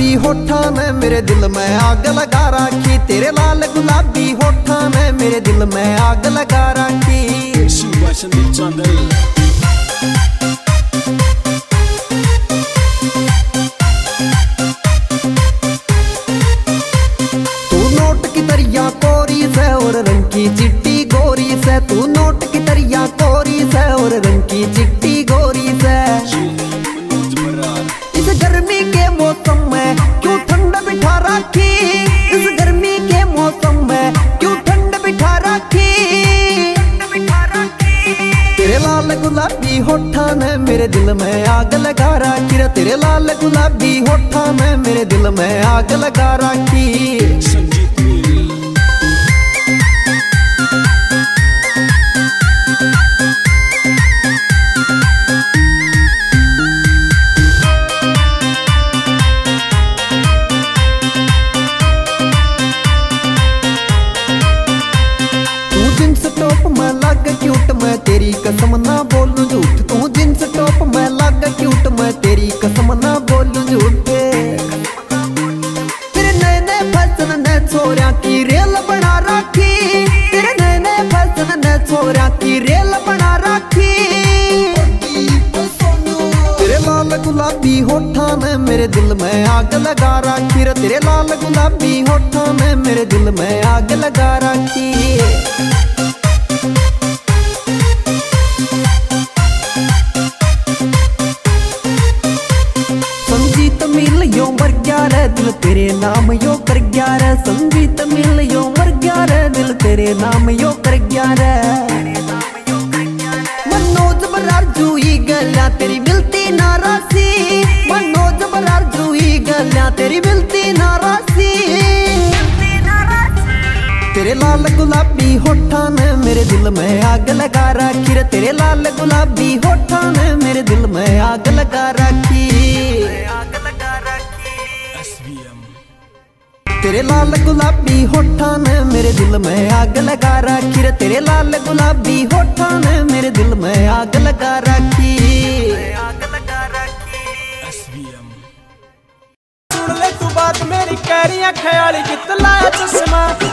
गुलाबी होठा ने मेरे दिल में आग लगा रखी, तेरे लाल गुलाबी होठा ने मेरे दिल में आग लगा रखी। तू नोट की तरिया कोरी से और रंग की चिट्टी गोरी से, तू नोट की तरिया कोरी से और रंग की चिट्टी गोरी से। इस गर्मी के मौसम में क्यों ठंड बिठा रखी, इस गर्मी के मौसम में क्यों ठंड बिठा रखी। तेरे लाल गुलाबी होठा ने मेरे दिल में आग लगा रखी, तेरे लाल गुलाबी होठा ने मेरे दिल में आग लगा रखी। क्यूट मैं तेरी कसम ना बोलूं झूठ, तू जींस टॉप में लग क्यूट मैं तेरी कसम ना बोलूं झूठ। तेरे नए नए फैशन ने छोरा की रेल बना रखी, तेरे नए नए फैशन ने छोरा की रेल बना रखी। तेरे लाल गुलाबी होठा ने मेरे दिल में आग लगा रखी, तेरे लाल गुलाबी होठा ने मेरे दिल में आग लगा रखी। मिल यो मर गया रे दिल तेरे नाम यो कर गया रे, संगीत मिल यो मर गया रे दिल तेरे नाम यो कर गया रे। मनोज बरार जुई गलियां तेरी मिलती नारासी, मनोज बरार जुई गलियां तेरी मिलती नारासी। तेरे लाल गुलाबी होठा ने मेरे दिल में आग लगा रखी, तेरे लाल गुलाबी होठा ने मेरे दिल में आग लगा रखी। तेरे लाल गुलाबी होठा ने मेरे दिल में आग लगा रखी, तेरे लाल गुलाबी होठा ने मेरे दिल में आग लगा रखी। सुन ले तू बात मेरी कह रही है ख्याली कितना चश्मा।